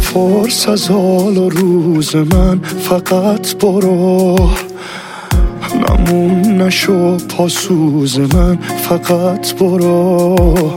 نپرس از حال و روز من، فقط برو. نمون نشو پاسوز من، فقط برو.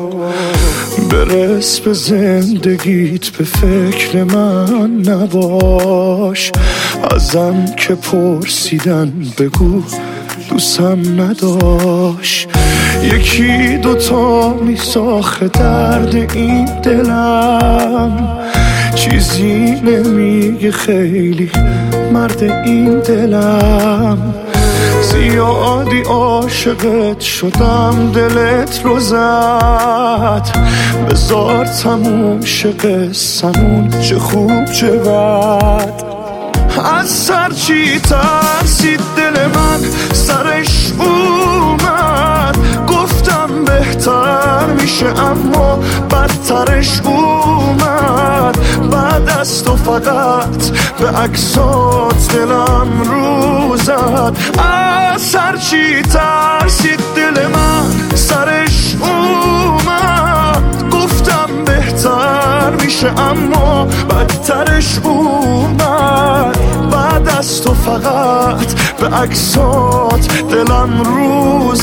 برس به زندگیت، به فکر من نباش. ازم که پرسیدن بگو دوستم نداشت. یکی دوتا میساخه درد این دلم، چیزی نمیگه خیلی مرد این دلم. زیادی عاشقت شدم دلت رو زد، بذار تموم شه قصمون، چه خوب چه بد. از سر چی ترسید دل من، سرش اومد. گفتم بهتر میشه اما بدترش اومد. بعد از تو فقط به عکسات دلم رو زد. از سر چی ترسید دل من، سرش اومد. گفتم بهتر میشه اما بدترش اومد. بعد از تو فقط به عکسات دلم رو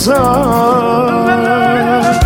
زد.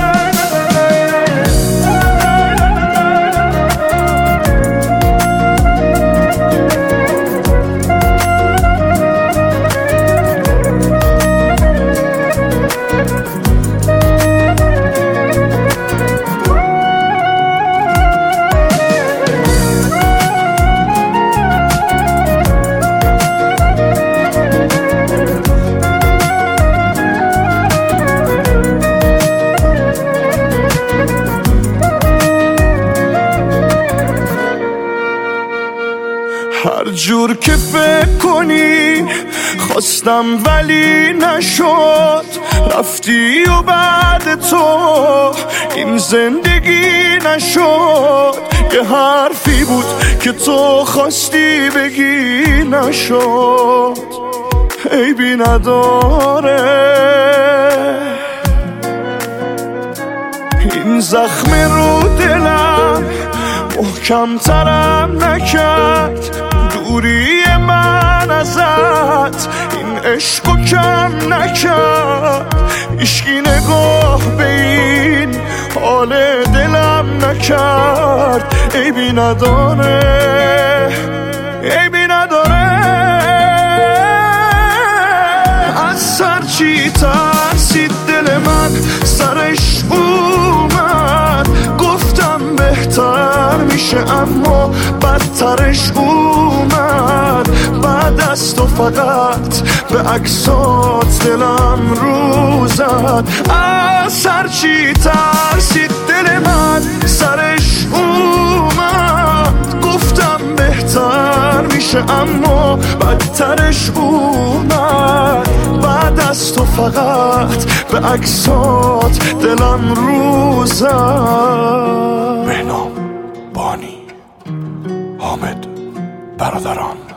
هر جور که فکر کنی خواستم ولی نشد. رفتی و بعد تو این زندگی نشد. یه حرفی بود که تو خواستی بگی نشد. عیبی نداره این زخم رو دلم محکم ترم نکرد. دوری من ازت این عشقو کم نکرد. عشقی نگاه به این حال دلم نکرد. عیبی نداره، عیبی نداره. از سر چی ترسید دل من، سرش اومد. گفتم بهتر میشه اما بدترش اومد. بعد از تو فقط به عکسات دلم رو زد. از سر چی ترسید دل من، سرش اومد. گفتم بهتر میشه اما بدترش اومد. بعد از تو فقط به عکسات دلم رو زد. بهنام، بانی، حامد، برادران.